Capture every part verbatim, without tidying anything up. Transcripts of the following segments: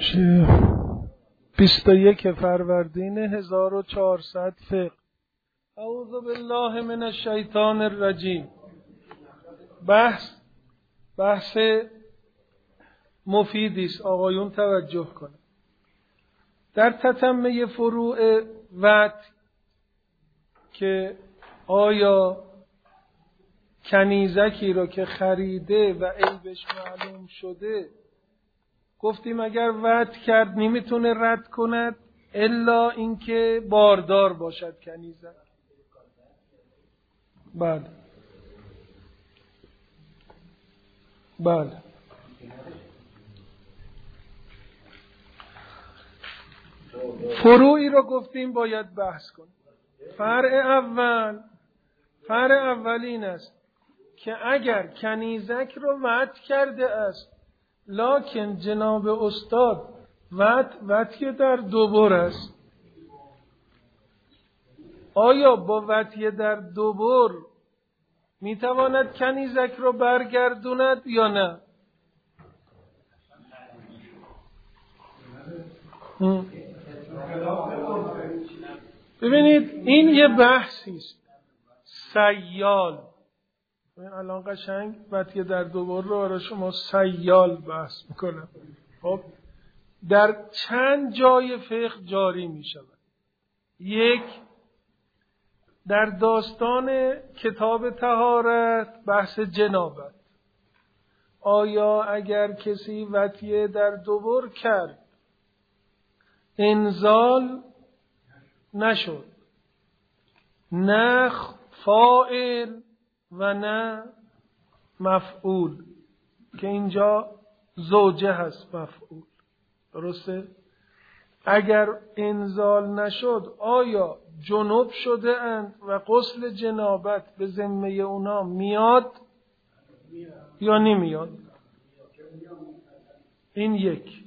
میشه بیست و یک فروردین هزار و چهارصد فقه. اعوذ بالله من الشیطان الرجیم. بحث بحث مفیدی است، آقایون توجه کنند. در تتمه فروع وقت که آیا کنیزکی رو که خریده و عیبش معلوم شده، گفتیم اگر وعد کرد نمیتونه رد کند الا اینکه باردار باشد کنیزک. بله بله فروعی رو گفتیم باید بحث کنیم. فرع اول فرع اول این است که اگر کنیزک رو وعد کرده است لکن جناب استاد وعد وعدی در دوبر است، آیا با وعدی در دوبر میتواند کنیزک رو برگردوند یا نه؟ ببینید این یه بحثی است. سیال الان قشنگ وعدی در دوبر رو برای شما سیال بحث میکنم. خب در چند جای فقه جاری می شود. یک، در داستان کتاب طهارت بحث جنابت. آیا اگر کسی وطیه در دوبر کرد انزال نشد، نه فاعل و نه مفعول، که اینجا زوجه هست مفعول، درسته؟ اگر انزال نشد آیا جنوب شده اند و غسل جنابت به ذمه اونا میاد یا نمیاد؟ این یک.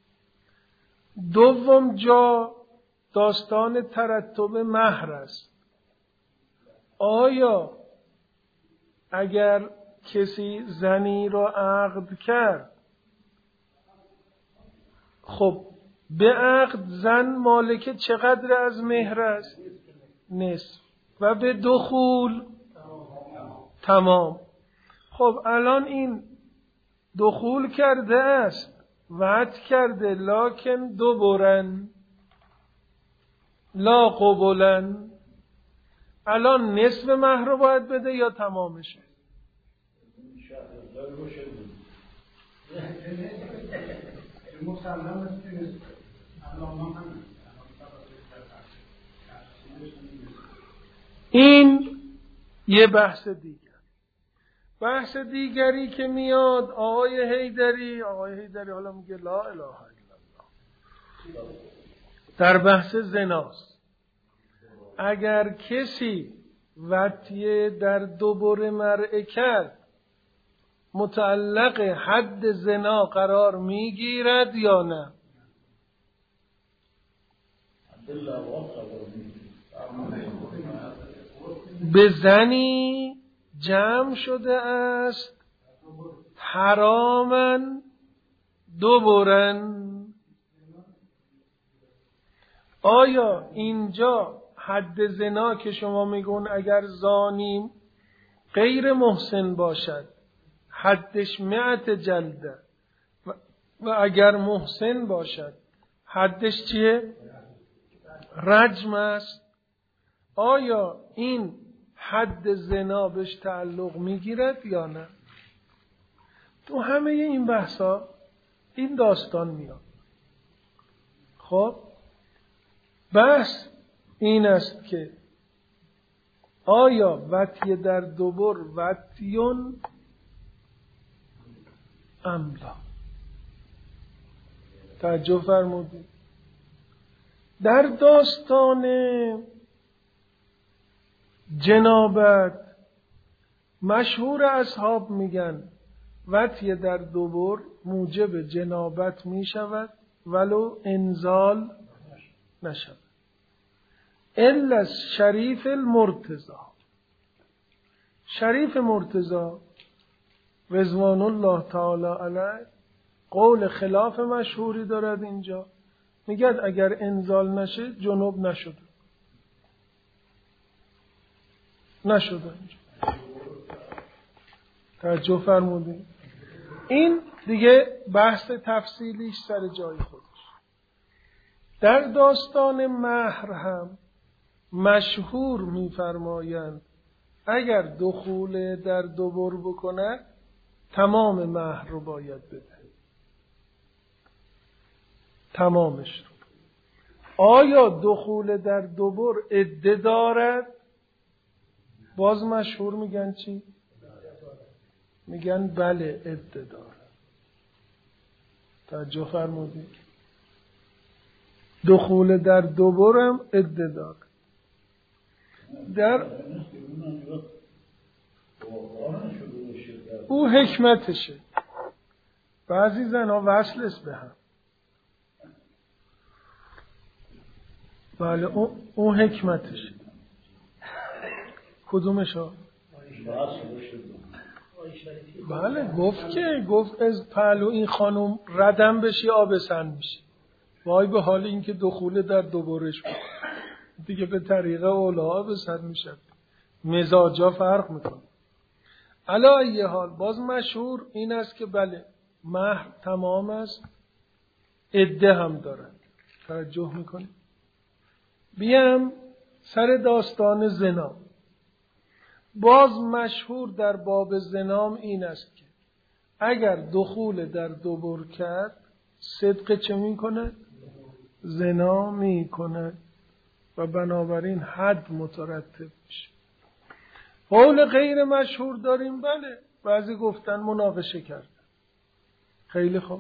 دوم جا داستان ترتب مهر است. آیا اگر کسی زنی را عقد کرد، خب به عقد زن مالک چقدر از مهر است؟ نصف. و به دخول تمام. خب الان این دخول کرده است، وعد کرده لکن دوبرن لا قبولن، الان نصف مهر رو باید بده یا تمامشه؟ این یه بحث دیگر. بحث دیگری که میاد آقای حیدری آقای حیدری حالا میگه لا اله الا الله در بحث زناست. اگر کسی وطیه در دوبر مرء کرد متعلق حد زنا قرار میگیرد یا نه؟ به زنی جمع شده است حرامن دوبرن، آیا اینجا حد زنا که شما میگون اگر زانی غیر محسن باشد حدش مئت جلده و اگر محسن باشد حدش چیه؟ رجم است. آیا این حد زنا بهش تعلق میگیرد یا نه؟ تو همه این بحثا این داستان میاد. خب بحث این است که آیا وطیه در دوبر وطیون املا؟ توجه فرمودید. در داستان جنابت مشهور اصحاب میگن وطیه در دوبر موجب جنابت میشود ولو انزال نشود. الا شریف المرتضی، شریف مرتضی رضوان الله تعالی علیه قول خلاف مشهوری دارد اینجا، میگه اگر انزال نشه جنوب نشده نشده اینجا. توجه فرمودید؟ این دیگه بحث تفصیلیش سر جای خودش. در داستان مهر هم مشهور میفرمایند اگر دخول در دبر بکنه تمام مهر رو باید بده، تمامش رو. آیا دخول در دبر عده دارد؟ باز مشهور میگن چی؟ میگن بله عده دارد. توجه فرمودید؟ دخول در دبر هم عده دارد. در او حکمتشه. بعضی زنها وصل است به هم. بله اون اون حکمتشه. کدومش ها؟ بله گفت که گفت از پهلو این خانم ردم بشی آب سن میشه. وای به حال این که دخول در دوبارش بود دیگه به طریق اولا آب سن میشه. مزاجا فرق میکنه. علی ای حال باز مشهور این است که بله مهر تمام است، عده هم دارد. توجه میکنی؟ بیام سر داستان زنا. باز مشهور در باب زنام این است که اگر دخول در دبر کرد صدق چه میکنه؟ زنا میکنه و بنابراین حد مترتب میشه. قول غیر مشهور داریم بله، بعضی گفتن مناقشه کردن. خیلی خوب.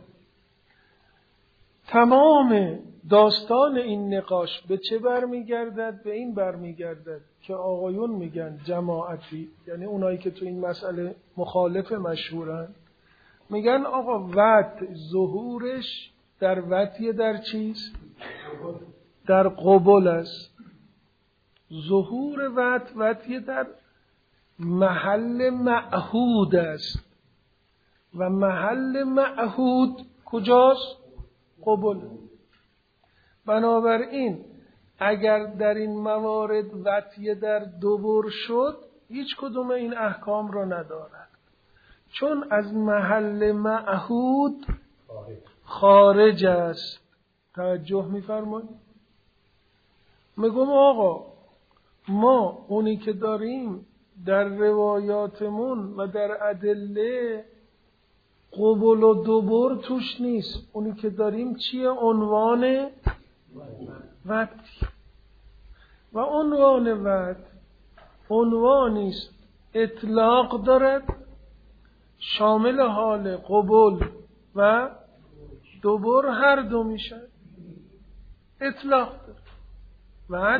تمام داستان این نقاش به چه برمیگردد؟ به این برمیگردد که آقایون میگن جماعتی، یعنی اونایی که تو این مسئله مخالف مشهورن، میگن آقا وط ظهورش در وطیه در چیز؟ در قبول است. ظهور وط وطیه در محل معهود است و محل معهود کجاست؟ قبول. بنابراین اگر در این موارد وطیه در دبر شد هیچ کدوم این احکام را ندارد، چون از محل معهود خارج است. توجه می‌فرمایید؟ میگم آقا ما اونی که داریم در روایاتمون و در ادله قبول و دبر توش نیست. اونی که داریم چیه؟ عنوان وط. و عنوان وط عنوانی است اطلاق دارد، شامل حال قبول و دبر هر دو میشه. اطلاق دارد. وط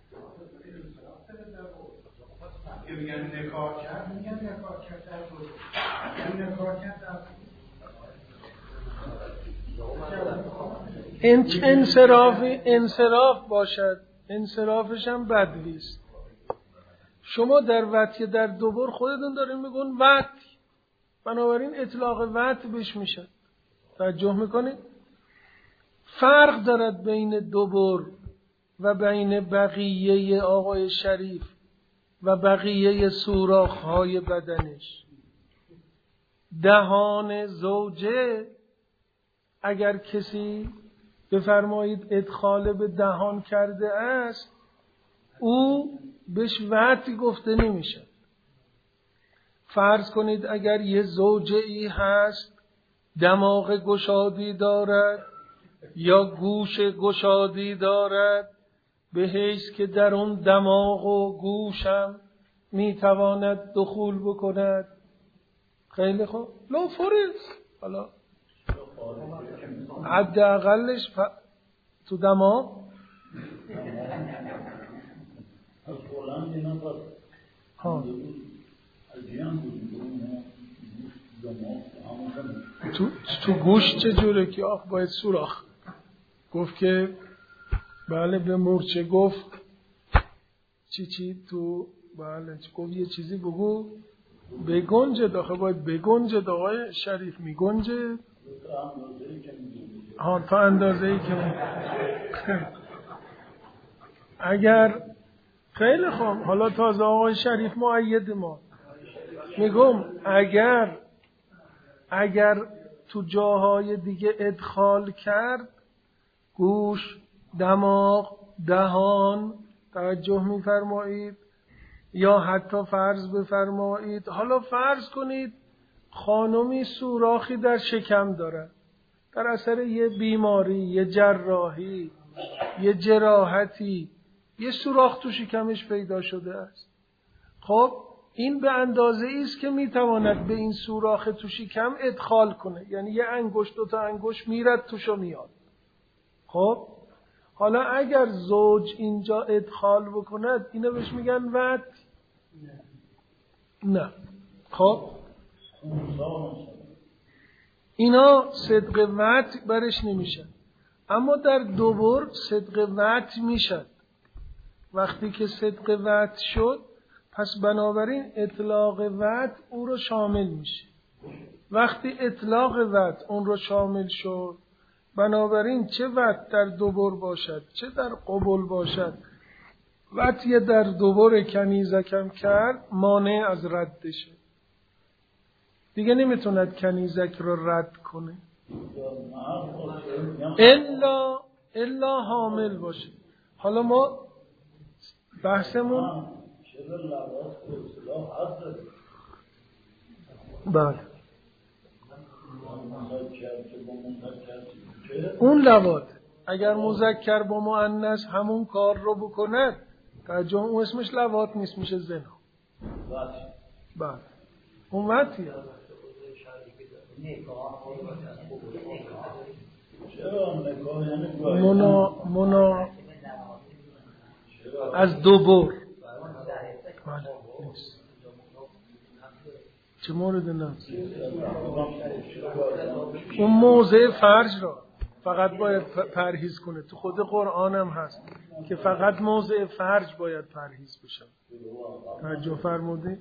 که میگن نکاح کرد، میگن نکاح کرد در بود، میگن نکاح کرد در بود. انصرافی انصراف باشد، انصرافش هم بدویست. شما در وطی در دوبار خودتون دارین میگن وط، بنابراین اطلاق وط بهش میشه. توجه میکنید؟ فرق دارد بین دوبار و بین بقیه آقای شریف و بقیه سوراخ‌های بدنش. دهان زوجه اگر کسی بفرمایید ادخال به دهان کرده است او بهش وطی گفته نمیشه. فرض کنید اگر یه زوجه ای هست دماغ گشادی دارد یا گوش گشادی دارد به حیث که در اون دماغ و گوشم میتواند دخول بکند. خیلی خوب لو فرض حالا حداقلش ف... تو دماغ ها تو تو گوش چجوره که آخ باید سوراخ گفت که بله به مورچه گفت چی چی تو بله گفت یه چیزی بگو بگنجد، آخه باید بگنجد آقای شریف، میگنجد ها تا اندازه ای که اگر خیلی خوب. حالا تازه آقای شریف مؤید ما میگم اگر اگر تو جاهای دیگه ادخال کرد، گوش، دماغ، دهان، توجه میفرمایید، یا حتی فرض بفرمایید، حالا فرض کنید خانمی سوراخی در شکم داره در اثر یه بیماری، یه جراحی، یه جراحتی، یه سوراخ تو شکمش پیدا شده است. خب این به اندازه ایست که میتواند به این سوراخ تو شکم ادخال کنه، یعنی یه انگشت دو تا انگشت میرد توش و میاد. خب حالا اگر زوج اینجا ادخال بکند، اینو بهش میگن وط؟ نه. خب اینا صدق وط برش نمیشن، اما در دوبر صدق وط میشد. وقتی که صدق وط شد، پس بنابراین اطلاق وط او رو شامل میشه. وقتی اطلاق وط اون رو شامل شد، بنابراین چه وط در دوبر باشد چه در قبل باشد، وطی در دوبر کنیزکم کرد مانع از ردشه، دیگه نمیتوند کنیزک رو رد کنه الا الا حامل باشه. حالا ما بحثمون بله اون لواط اگر مذکر با مؤنث همون کار رو بکند، توجه، اون اسمش لواط نیست، میشه زنا. بله اون وقتیه. منا منا از دوبر چه مورد نه؟ اون موضع فرج را فقط باید پرهیز کنه. تو خود قرآن هم هست که فقط موضع فرج باید پرهیز بشه. توجه فرمودید؟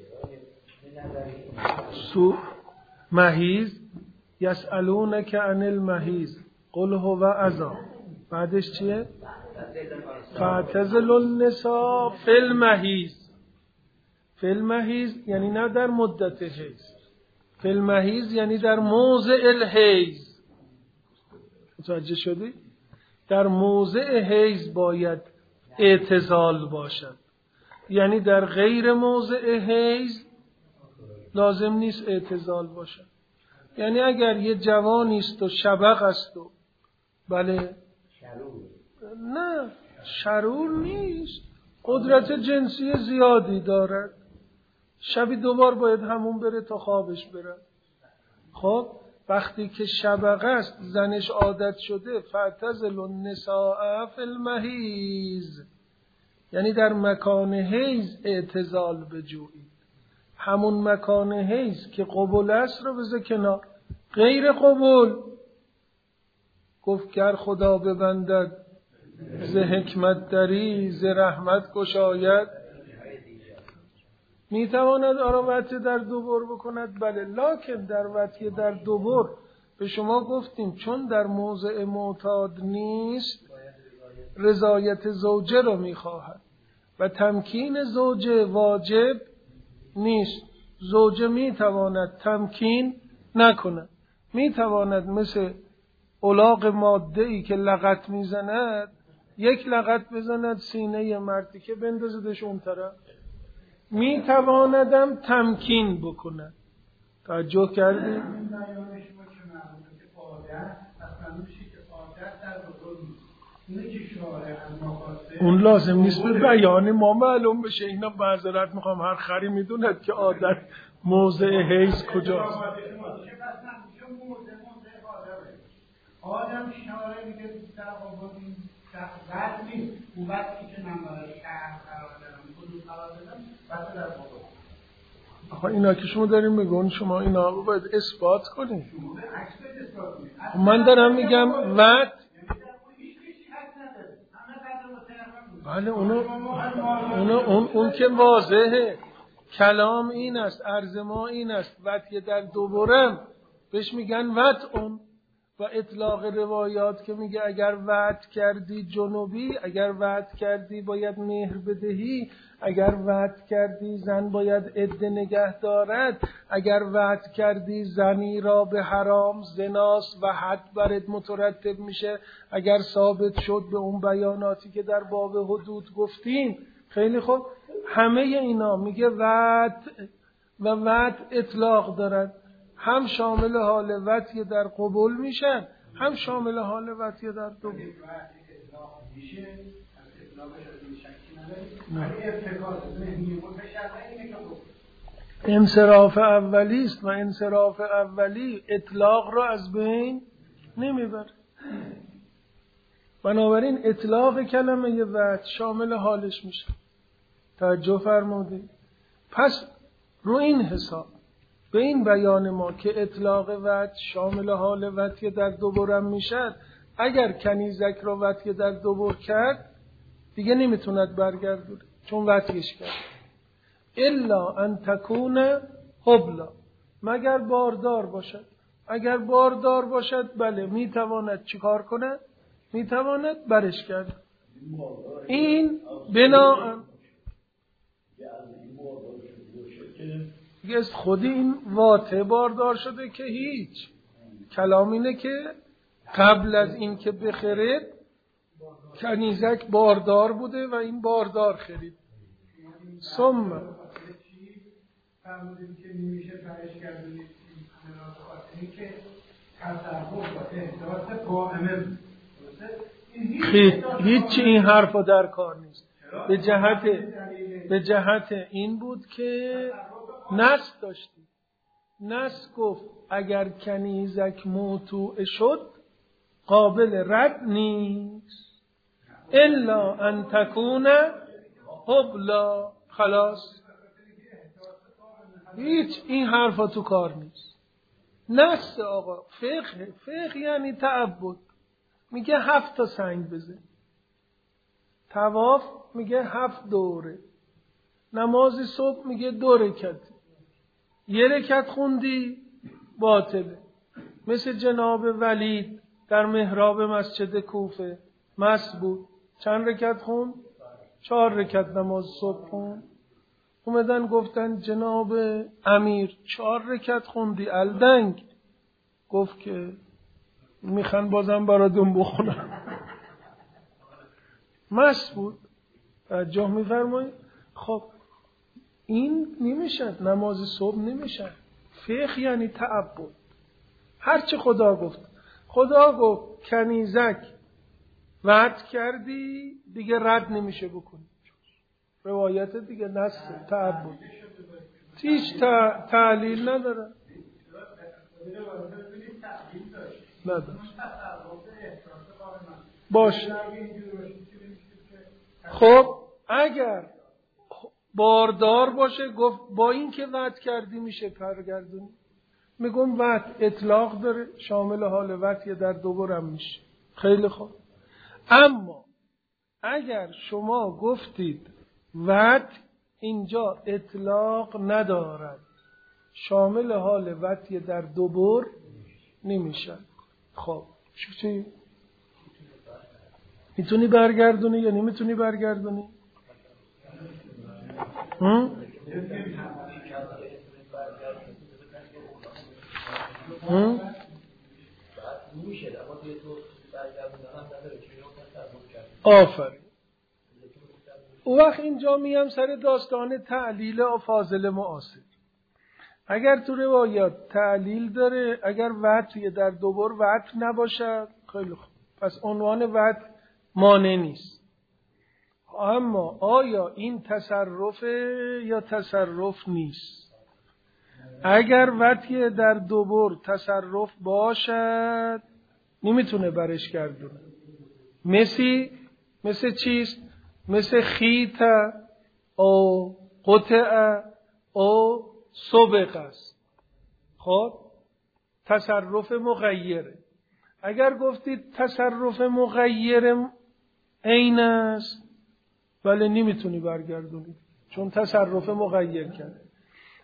سو مهیز یسألونک عن المهیز قل هو اذی، بعدش چیه؟ فاعتزلوا النساء فی المهیز. فی المهیز یعنی نه در مدت حیض، فی المهیز یعنی در موضع الحیض. متوجه شدی؟ در موضع حیض باید اعتزال باشد، یعنی در غیر موضع حیض لازم نیست اعتزال باشد. یعنی اگر یه جوانی است و شبق است و بله نه شرور نیست، قدرت جنسی زیادی دارد، شبی دوبار باید همون بره تا خوابش بره. خب وقتی که شبق است، زنش عادت شده، فاعتزلوا النساء فی المهیز، یعنی در مکان حیض اعتزال بجویید. همون مکان حیض که قبول است رو بذار کنار، غیر قبول گفت گر خدا ببندد ز حکمت دری ز رحمت گشاید. میتواند آراوتی در دوبر بکند، بله، لکن در وتی در دوبر به شما گفتیم چون در موضع معتاد نیست، رضایت زوجه رو میخواهد و تمکین زوجه واجب نیست. زوجه میتواند تمکین نکند، میتواند مثل الاغ ماده‌ای که لغت میزند یک لغت بزند سینه مردی که بندازدش اون طرف، میتواندم تمکین بکند. توجه کردی؟ اون لازم نیست به بیان ما معلوم بشه. اینا معذرت میخوام، هر خری میدوند که عادت موضع حیض کجاست. آدم شاره میگه طرف آبادی بعد نیست، اون وقتی که من برای شهر قرار دارم حدود قرار دارم بعد در موضوع آخه اینا که شما داریم میگون، شما اینا رو باید اثبات کنید. من دارم میگم وقت بله اونو, اونو اون, اون که واضحه کلام این است، عرض ما این است. وطی در دوبرم بهش میگن وطعون. و اطلاق روایات که میگه اگر وعد کردی جنوبی، اگر وعد کردی باید مهر بدهی، اگر وعد کردی زن باید عده نگه دارد، اگر وعد کردی زنی را به حرام زناس و حد برد مترتب میشه اگر ثابت شد به اون بیاناتی که در باب حدود گفتیم. خیلی خوب، همه اینا میگه وعد و وعد اطلاق دارد، هم شامل حال وطی در قبول میشن، هم شامل حال وطی در دوبول. انصراف اولی است و انصراف اولی اطلاق را از بین نمیبره. بنابراین اطلاق کلمه وطی شامل حالش میشه. توجه فرمودید؟ پس رو این حساب به این بیان ما که اطلاق وطی شامل حال وطی در دوبرم میشد، اگر کنیزک را وطی در دوبر کرد دیگه نمیتوند برگردونه چون وطیش کرد. الا ان تکون حبلا، مگر باردار باشد. اگر باردار باشد بله میتواند چیکار کند؟ میتواند برش کرد. این بنا دیگه خودی این واطه باردار شده که هیچ. کلام اینه که قبل از این که بخرید کنیزک باردار بوده و این باردار خرید. ثم فرمودیم که نمیشه برش کردونید این که تصرف و احساس قائمه هیچ این حرفا در کار نیست. به جهت به جهت این بود که نص داشتیم. نص گفت اگر کنیزک موتوع شد قابل رد نیست الا ان تکون حبلا. خلاص هیچ این حرفا تو کار نیست. نص آقا فقه. فقه یعنی تعبد. میگه هفت تا سنگ بزن. طواف میگه هفت دوره. نماز صبح میگه دو رکعت. یه رکعت خوندی باطله. مثل جناب ولید در محراب مسجد کوفه مست بود. چند رکعت خوند؟ چهار رکعت نماز صبح خوند. اومدن گفتن جناب امیر چهار رکعت خوندی الدنگ. گفت که میخوان بازم براتون بخونم. مست بود. توجه میفرمایید؟ خب این نمیشد. نماز صبح نمیشد. فقه یعنی تعبد. هرچی خدا گفت. خدا گفت کنیزک وعد کردی دیگه رد نمیشه بکنی. روایت دیگه نص تعبد. هیچ تعلیل نداره. نداره. باشه. خب اگر باردار باشه گفت با این که وعد کردی میشه پرگردونی. میگم وعد اطلاق داره شامل حال وعد در دوبرم میشه. خیلی خوب. اما اگر شما گفتید وعد اینجا اطلاق ندارد شامل حال وعد در دوبر نمیشه. خب چی؟ میتونی برگردونی یا نمیتونی برگردونی؟ هم؟ هم؟ آفرین. او وقت اینجا میام سر داستان تعلیل و فاضل معاصر. اگر تو روایات تعلیل داره اگر وعد در دوبر وعد نباشد خیلی خوب پس عنوان وعد مانع نیست. اما آیا این تصرفه یا تصرف نیست؟ اگر وطی در دوبر تصرف باشد نمیتونه برش گردونه. مثل مثل چیست؟ مثل خیط او قطع او سبق است. خب تصرف مغیره. اگر گفتید تصرف مغیر عین است ولی نمیتونی برگردونی چون تصرف مغیر کرده.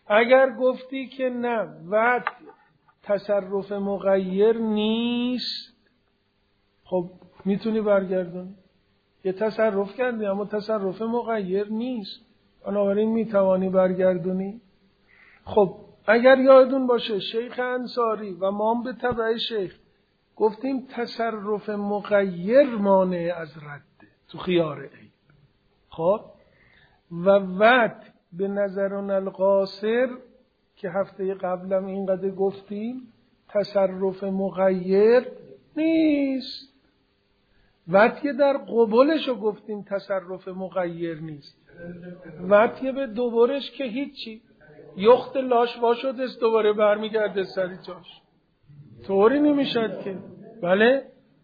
اگر گفتی که نه وقت تصرف مغیر نیست، خب میتونی برگردونی. یه تصرف کردی اما تصرف مغیر نیست، بنابراین میتوانی برگردونی. خب اگر یادون باشه شیخ انصاری و ما هم به تبع شیخ گفتیم تصرف مغیر مانع از رده تو خیار عیب. خب و وقت به نظرون القاصر که هفته قبلم اینقدر گفتیم تصرف مغیر نیست. وقتی در قبولشو گفتیم تصرف مغیر نیست. وقتی به دوبارش که هیچی، یخت لاش وا شده است دوباره برمیگرده سری جاش، طوری نمیشد که. بله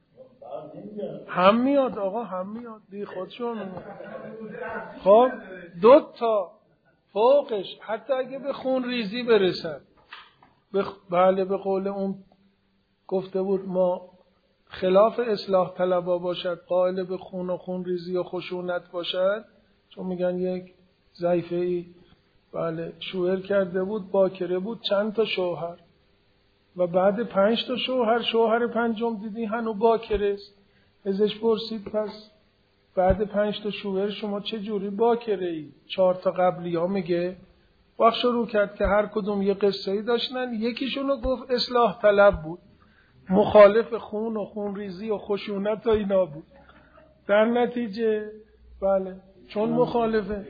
هم میاد آقا، هم میاد بی خودشون میاد. خب دو تا فوقش حتی اگه به خون ریزی برسد، بخ... بله به قول اون گفته بود ما خلاف اصلاح طلبا باشد، قائل به خون و خون ریزی و خشونت باشد، چون میگن یک ضعیفه ای بله شوهر کرده بود، باکره بود، چند تا شوهر و بعد پنج تا شوهر شوهر پنجم دیدی هنو باکره است. ازش پرسید پس بعد پنج تا شوهر شما چه جوری باکره ای؟ چهار تا قبلی ها میگه وقت شروع کرد که هر کدوم یه قصه ای داشتن. یکیشونو گفت اصلاح طلب بود، مخالف خون و خون ریزی و خشونت و اینا بود. در نتیجه بله چون مخالفه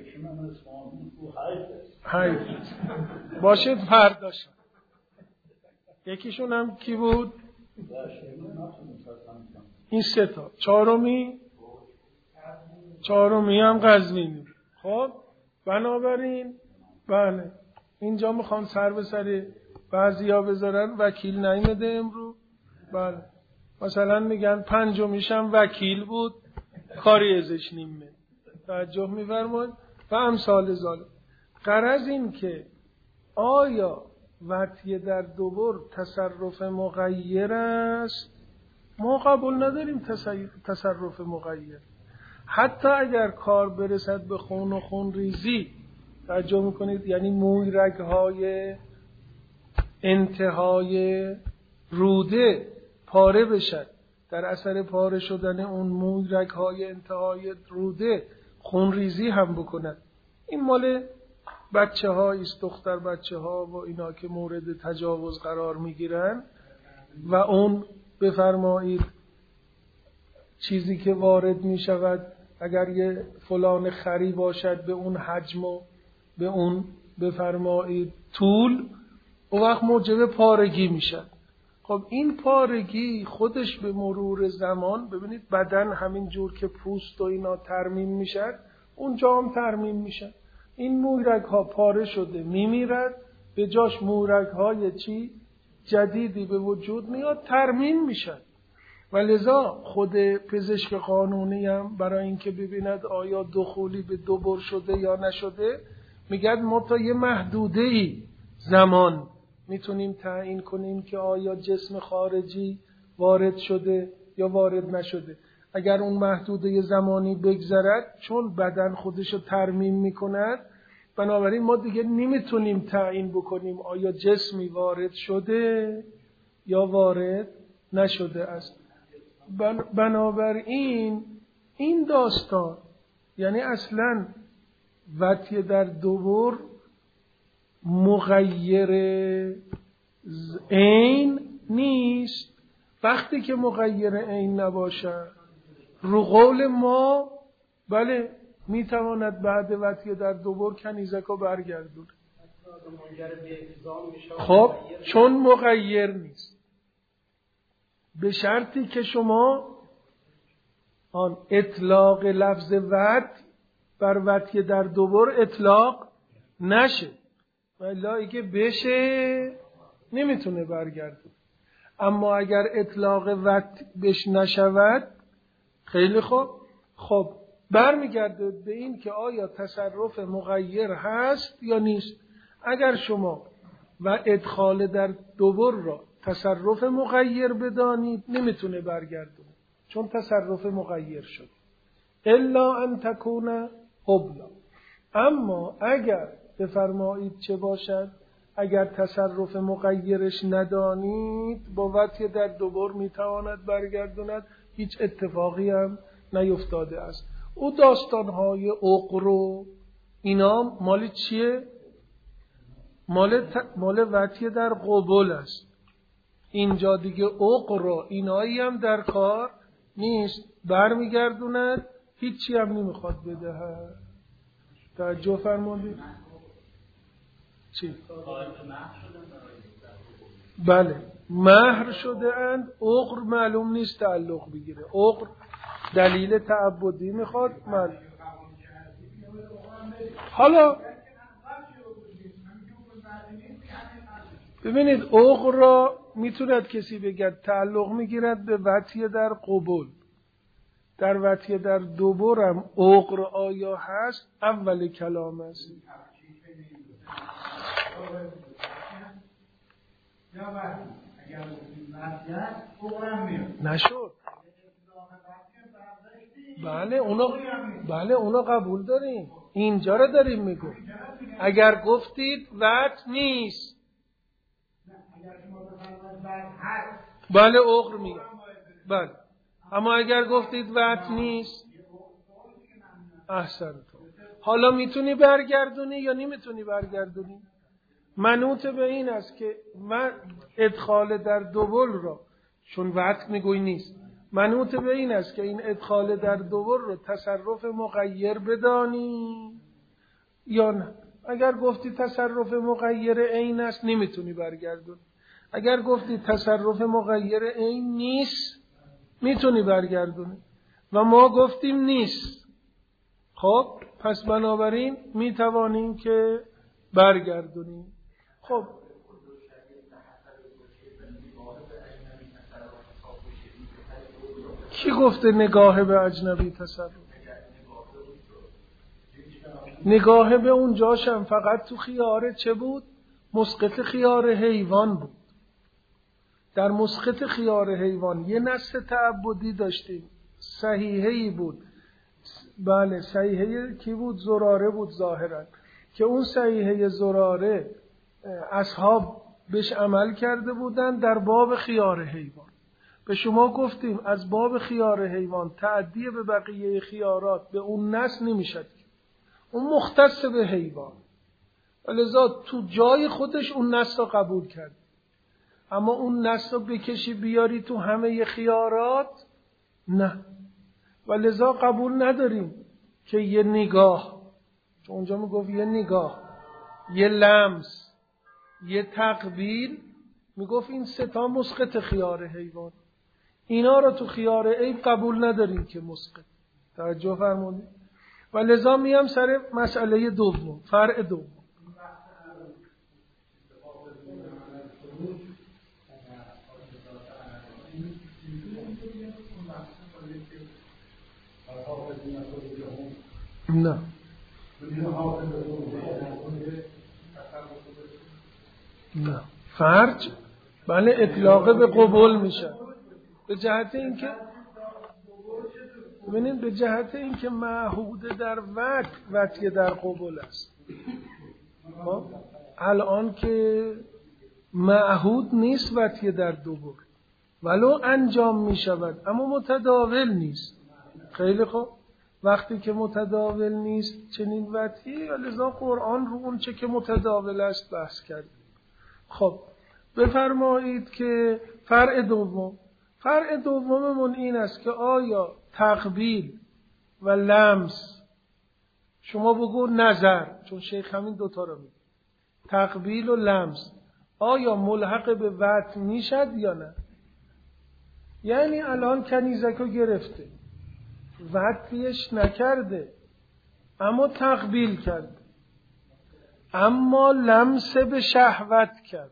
حیف باشه فرداشن. یکیشون هم کی بود؟ این سه تا. چهارمی چهارمی هم قزوینی. خب بنابراین بله اینجا میخوان سر به سر بعضیا بذارن وکیل نیمده امرو. بله مثلا میگن پنجمیش هم وکیل بود کاری ازش نیمه. توجه می‌فرمایید و امثال ذالک. غرض این که آیا وطیه در دوبر تصرف مغیر است؟ ما قبول نداریم تصرف مغیر. حتی اگر کار برسد به خون و خون ریزی، توجه میکنید یعنی موی رگ‌های انتهای روده پاره بشد، در اثر پاره شدن اون موی رگ‌های انتهای روده خون ریزی هم بکند. این مال بچه ها ایست، دختر بچه ها و اینا که مورد تجاوز قرار میگیرن و اون بفرمایید چیزی که وارد میشود اگر یه فلان خری باشد به اون حجم و به اون بفرمایید طول، اون وقت موجب پارگی میشد. خب این پارگی خودش به مرور زمان ببینید بدن همین جور که پوست و اینا ترمیم میشد اونجا هم ترمیم میشد. این مویرگ ها پاره شده میمیرد، به جاش مویرگ های چی جدیدی به وجود میاد، ترمیم میشد. و لذا خود پزشک قانونی هم برای اینکه ببیند آیا دخولی به دوبر شده یا نشده میگد ما تا یه محدوده ای زمان میتونیم تعیین کنیم که آیا جسم خارجی وارد شده یا وارد نشده. اگر اون محدوده زمانی بگذرد چون بدن خودشو ترمیم میکند، بنابراین ما دیگه نمیتونیم تعیین بکنیم آیا جسمی وارد شده یا وارد نشده است. بنابراین این داستان یعنی اصلا وطیه در دوبر مغیر عین نیست. وقتی که مغیر عین نباشه رو قول ما بله میتواند بعد وطیه در دوبر کنیزکو برگردونه. خب چون مغیر نیست، به شرطی که شما آن اطلاق لفظ وط بر وطیه در دوبر اطلاق نشه، ولی که بشه نمیتونه برگردونه. اما اگر اطلاق وط بش نشود خیلی خوب خب برمیگرده به این که آیا تصرف مغیر هست یا نیست. اگر شما و ادخال در دوبر را تصرف مغیر بدانید نمیتونه برگردونه چون تصرف مغیر شد الا ان تکونه قبلا. اما اگر بفرمایید چه باشد؟ اگر تصرف مغیرش ندانید با وطی در دوبار میتواند برگردوند، هیچ اتفاقی هم نیفتاده است. او داستانهای عقر اینا مال چیه؟ مال, ت... مال وطی در قبول است. اینجا دیگه عقر اینایی هم در کار نیست، برمیگردوند، هیچی هم نمیخواد بدهد. توجه فرمودید؟ چی؟ بله مهر شده اند، عقر معلوم نیست تعلق بگیره. عقر دلیل تعبدی میخواد. معلوم. حالا ببینید عقر را میتوند کسی بگد تعلق میگیرد به وطی در قبول. در وطی در دوبارم عقر آیا هست؟ اول کلام است. نشد. بله اونا بله اونا قبول داریم. اینجا رو داریم میگم. اگر گفتید وط نیست، بله عقر میگه. بله اما اگر گفتید وط نیست، احسنت. حالا میتونی برگردونی یا نمیتونی برگردونی؟ منوط به این است که من ادخال در دوبل را، چون وقت میگوی نیست، منوط به این است که این ادخال در دوبل را تصرف مغیر بدانی یا نه. اگر گفتی تصرف مغیر عین است نمیتونی برگردونی. اگر گفتی تصرف مغیر عین نیست میتونی برگردونی و ما گفتیم نیست. خب پس بنابراین میتوانیم که برگردونیم. خب کی گفته نگاه به اجنبی تصرف؟ نگاه به اون جاشم فقط تو خیاره چه بود؟ مسقط خیار حیوان بود. در مسقط خیار حیوان یه نص تعبدی داشتیم، صحیحه‌ای بود. بله صحیحه کی بود؟ زراره بود ظاهرا، که اون صحیحه زراره اصحاب بهش عمل کرده بودن در باب خیار حیوان. به شما گفتیم از باب خیار حیوان تعدی به بقیه خیارات به اون نص نمیشد، اون مختص به حیوان، لذا تو جای خودش اون نص رو قبول کرد. اما اون نص رو بکشی بیاری تو همه خیارات نه، و لذا قبول نداریم که یه نگاه، چون اونجا میگفت یه نگاه، یه لمس، یه تقبیل، میگفت این سه تا مسقط خیار حیوان، اینا رو تو خیار عیب قبول نداریم که مسقط. توجه فرمودید؟ و لذا میام سر مسئله دوم، فرع دوم. نه نه فرج بله اطلاق به قبول میشه، به جهت اینکه ببینید به جهت اینکه معهود در وقت وقتی در قبول است. خب الان که معهود نیست وقتی در دوبار، ولو انجام می شود اما متداول نیست. خیلی خوب، وقتی که متداول نیست چنین وقتی، لذا قرآن رو اون چه که متداول است بحث کرد. خب بفرمایید که فرع دوم، فرع دوممون این است که آیا تقبیل و لمس، شما بگو نظر، چون شیخ همین دوتا رو میگه، تقبیل و لمس آیا ملحق به وطن میشد یا نه؟ یعنی الان کنیزکو گرفته، وطنش نکرده اما تقبیل کرده، اما لمس به شهوت کرد.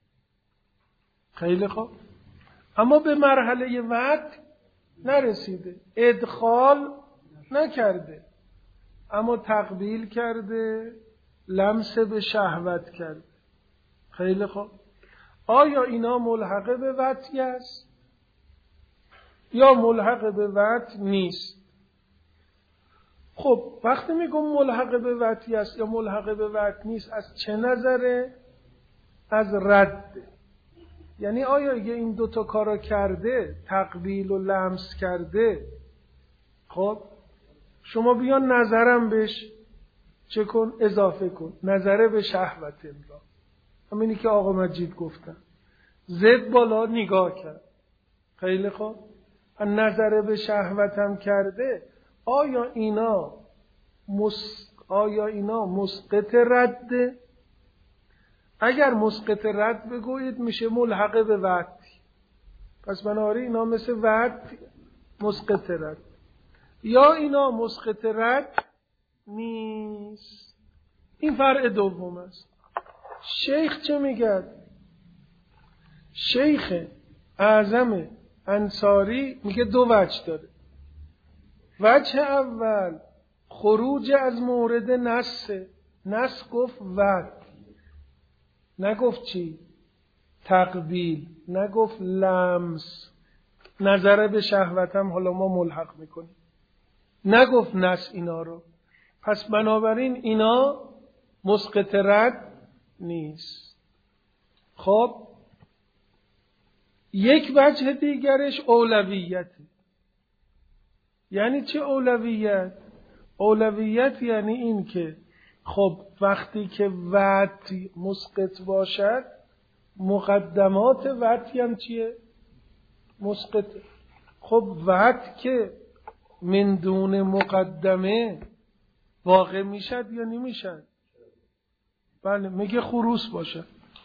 خیلی خوب، اما به مرحله وطن نرسیده، ادخال نکرده اما تقبیل کرده، لمس به شهوت کرده. خیلی خوب، آیا اینا ملحقه به وطی است یا ملحقه به وطی نیست؟ خب وقتی میگم ملحق به وطی است یا ملحق به وط نیست، از چه نظره؟ از رد. یعنی آیا اگه این دوتا کارا کرده، تقبیل و لمس کرده، خب شما بیان نظرم بهش چه کن؟ اضافه کن. نظره به شهوت را، همینی که آقا مجید گفتن، زد بالا نگاه کرد. خیلی خوب، نظره به شهوتم کرده، آیا اینا مس... آیا اینا مسقط رده؟ اگر مسقط رد بگویید میشه ملحق به وط. پس بنابراین اینا مثل وط مسقط رد. یا اینا مسقط رد نیست. این فرع دوم است. شیخ چه میگه؟ شیخ اعظم انصاری میگه دو وجه داره. وجه اول خروج از مورد نص. نص گفت وط، نگفت چی؟ تقبیل، نگفت لمس. نظره به شهوتم حالا ما ملحق میکنیم، نگفت نص اینا رو. پس بنابراین اینا مسقط رد نیست. خب یک وجه دیگرش اولویت. یعنی چه اولویت؟ اولویت یعنی این که خب وقتی که وط مسقط باشد، مقدمات وطی هم چیه؟ مسقط. خب وط که من دون مقدمه واقع میشد یا نمیشد؟ بله، میگه خروس باشه.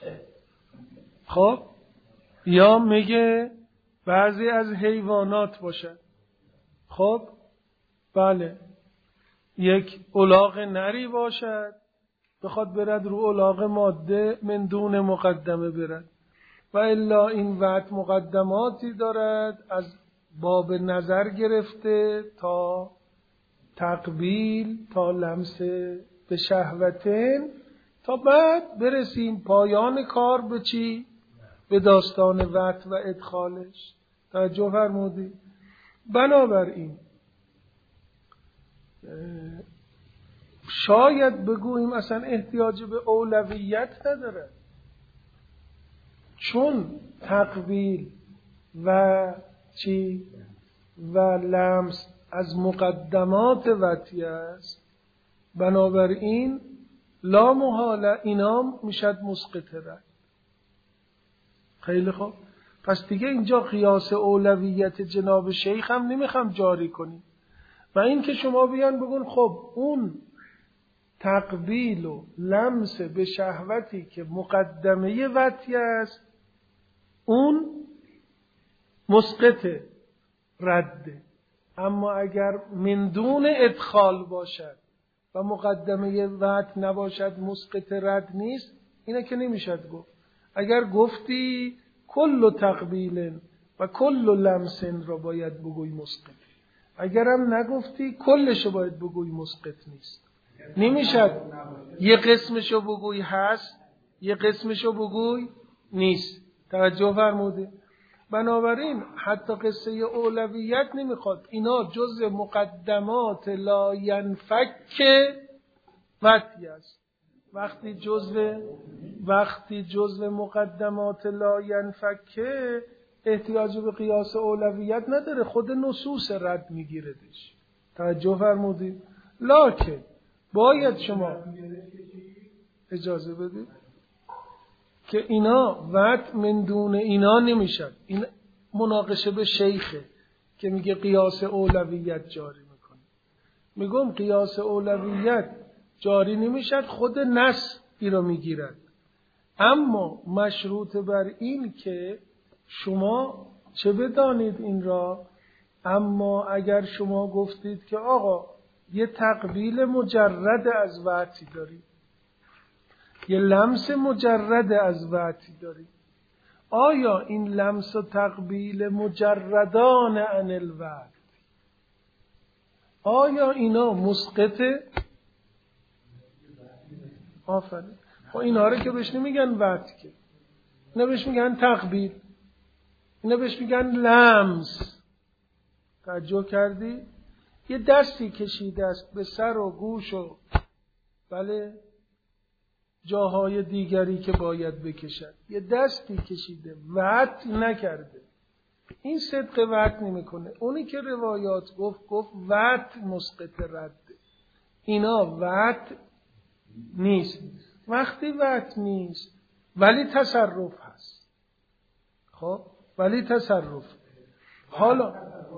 خب یا میگه بعضی از حیوانات باشه. خب بله، یک الاغ نری باشد بخواد برد رو الاغ ماده، من دون مقدمه برد. و الا این وقت مقدماتی دارد از باب نظر گرفته تا تقبیل، تا لمس به شهوتین، تا بعد برسیم پایان کار به چی؟ به داستان وقت و ادخالش. توجه فرمودی؟ بنابراین شاید بگوییم اصلا احتیاج به اولویت نداره، چون تقبیل و چی و لمس از مقدمات وطی است. بنابراین لا محاله اینا میشد مسقط رد. خیلی خوب، پس دیگه اینجا قیاس اولویت جناب شیخ هم نمیخوام جاری کنیم. و این که شما بیان بگون خب اون تقبیل و لمس به شهوتی که مقدمه وطی است، اون مسقط رده. اما اگر من دون ادخال باشد و مقدمه وط نباشد، مسقط رد نیست. اینه که نمیشد گفت. اگر گفتی کل تقبیل و کل لمس را باید بگوی مسقط، اگرم نگفتی کلشو باید بگوی مسقط نیست. نمیشد یه قسمشو بگوی هست، یه قسمشو بگوی نیست. توجه فرمودی؟ بنابراین حتی قصه اولویت نمیخواد. اینا جز مقدمات لا ینفک وطی است. وقتی جزء وقتی جزء مقدمات لا ینفک احتیاج به قیاس اولویت نداره، خود نصوص رد میگیردش. توجه فرمودید؟ لکن باید شما اجازه بدید که اینا وقت من دون اینا نمیشد. این مناقشه به شیخه که میگه قیاس اولویت جاری میکنه. میگم قیاس اولویت جاری نمیشد، خود نص ای را میگیرد. اما مشروط بر این که شما چه بدانید این را. اما اگر شما گفتید که آقا یه تقبیل مجرد از وعتی دارید، یه لمس مجرد از وعتی دارید، آیا این لمس و تقبیل مجردان عن الوعت، آیا اینا مسقطه؟ آفرین. خب اینا رو که بهش نمیگن وعت، که اینا بهش میگن تقبیل، اینا بهش میگن لمس. توجه کردی؟ یه دستی کشیده است به سر و گوش و بله جاهای دیگری که باید بکشد. یه دستی کشیده، وعد نکرده. این صدق وعد نمیکنه. اونی که روایات گفت گفت وعد مسقط رده. اینا وعد نیست. وقتی وعد نیست ولی تصرف هست. خب ولی تصرف. حالا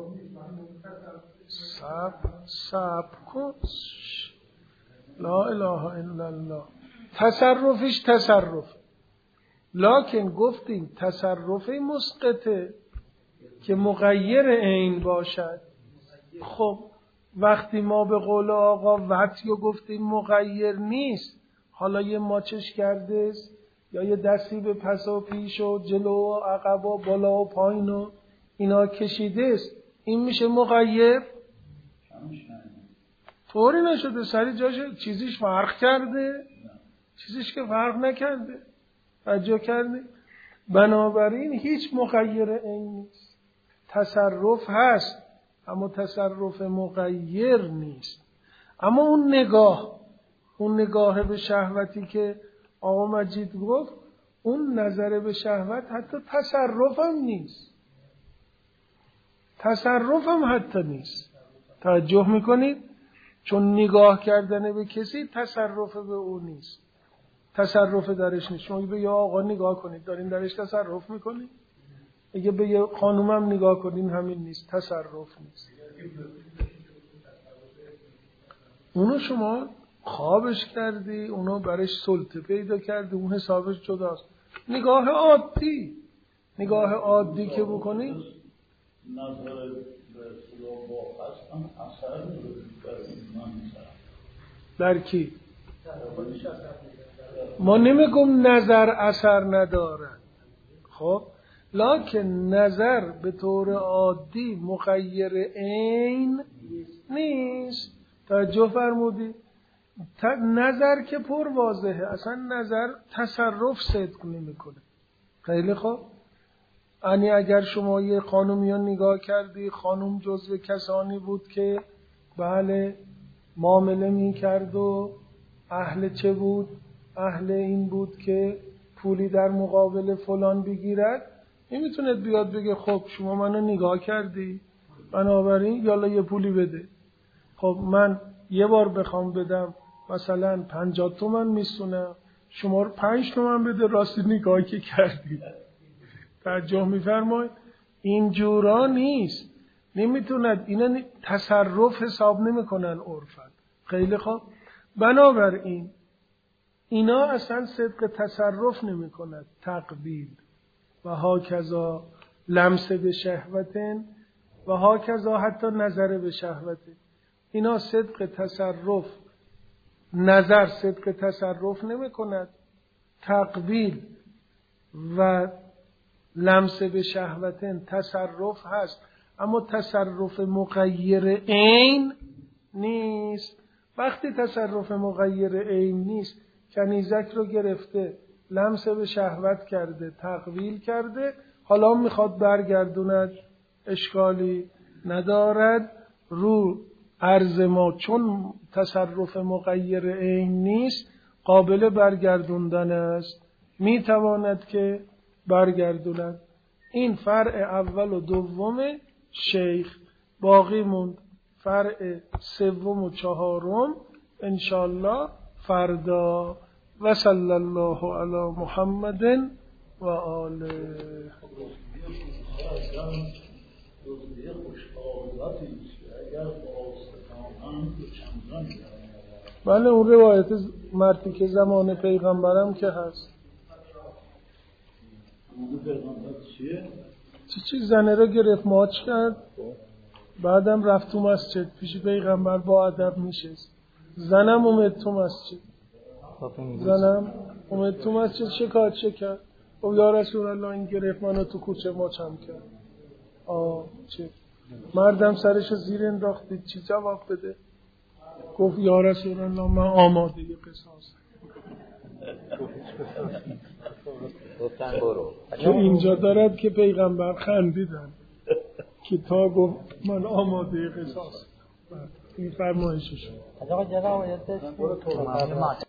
سب سب کن لا اله الا الله. تصرفش تصرف، لکن گفتیم تصرف مسقطه که مغیر عین باشد. خب وقتی ما به قول آقا وطیو گفتیم مغیر نیست، حالا یه ماچش کرده یا یه دستی به پس و پیش و جلو و عقب و بالا و پایین و اینا کشیده است، این میشه مغیر؟ طوری نشده. سری جاش چیزیش فرق کرده، چیزیش که فرق نکرده. توجه کردی؟ بنابراین هیچ مغیر عین نیست. تصرف هست اما تصرف مغیر نیست. اما اون نگاه، اون نگاه به شهوتی که آقا مجید گفت، اون نظر به شهوت حتی تصرف هم نیست. تصرف هم حتی نیست. توجه میکنید؟ چون نگاه کردن به کسی تصرف به اون نیست. تصرف درش نیست. شما به یه آقا نگاه کنید، دارین درش تصرف میکنید؟ اگه به یه خانومم نگاه کنین همین نیست، تصرف نیست. اونو شما خوابش کردی، اونو برش سلطه پیدا کردی، اون حسابش جداست. نگاه عادی، نگاه عادی که بکنی نظر به صدا با هستم اثر در کی؟ ما نمیگم نظر اثر ندارد، خب لکن نظر به طور عادی مغیر عین نیست. توجه فرمودی؟ نظر که پر واضحه، اصلا نظر تصرف صدق نمیکنه. خیلی خوب. یعنی اگر شما یه خانومیان نگاه کردی، خانوم جزو کسانی بود که بله معامله میکرد و اهل چه بود؟ اهل این بود که پولی در مقابل فلان بگیرد. نمیتونه بیاد بگه خب شما منو نگاه کردی بنابراین یالا یه پولی بده. خب من یه بار بخوام بدم مثلا پنجاه تومن میسونم، شما رو پنج تومن بده، راستی نگاه که کردی. توجه میفرمایید؟ این جورا نیست. نمیتوند. اینا تصرف حساب نمیکنن عرفن. خیلی خوب. بنابراین اینا اصلا صدق تصرف نمیکند. تقبیل و هاکذا لمس به شهوتن و هاکذا حتی نظر به شهوتن، اینا صدق تصرف، نظر صدق تصرف نمی کند. تقبیل و لمس به شهوتن تصرف هست اما تصرف مغیر عین نیست. وقتی تصرف مغیر عین نیست، کنیزک رو گرفته، لمس به شهوت کرده، تقبیل کرده، حالا میخواد برگردوند، اشکالی ندارد. رو عرض ما چون تصرف مغیر عین نیست، قابل برگردوندن است، میتواند که برگردوند. این فرع اول و دوم شیخ. باقی موند فرع سوم و چهارم انشالله فردا. و صلی الله علی محمد و آله. بله اون روایت مردی که زمان پیغمبرم که هست. چی چی زنه رو گرفت ماچ کرد، بعدم رفت تو مسجد پیش پیغمبر با ادب نشست. زنم اومد تو مسجد زنم اومد تو مسجد شکایت شکرد. او یا رسول الله این گرفت منو تو کوچه ماچم کرد. آه چه مردم سرشو زیر انداختید، چی جواب بده؟ گفت یا رسول الله من آماده ی قصاص. گفتن برو. که اینجا دارد که پیغمبر خندیدن که تا گفت من آماده ی قصاص. این فرمایش شما. آقا جدا باید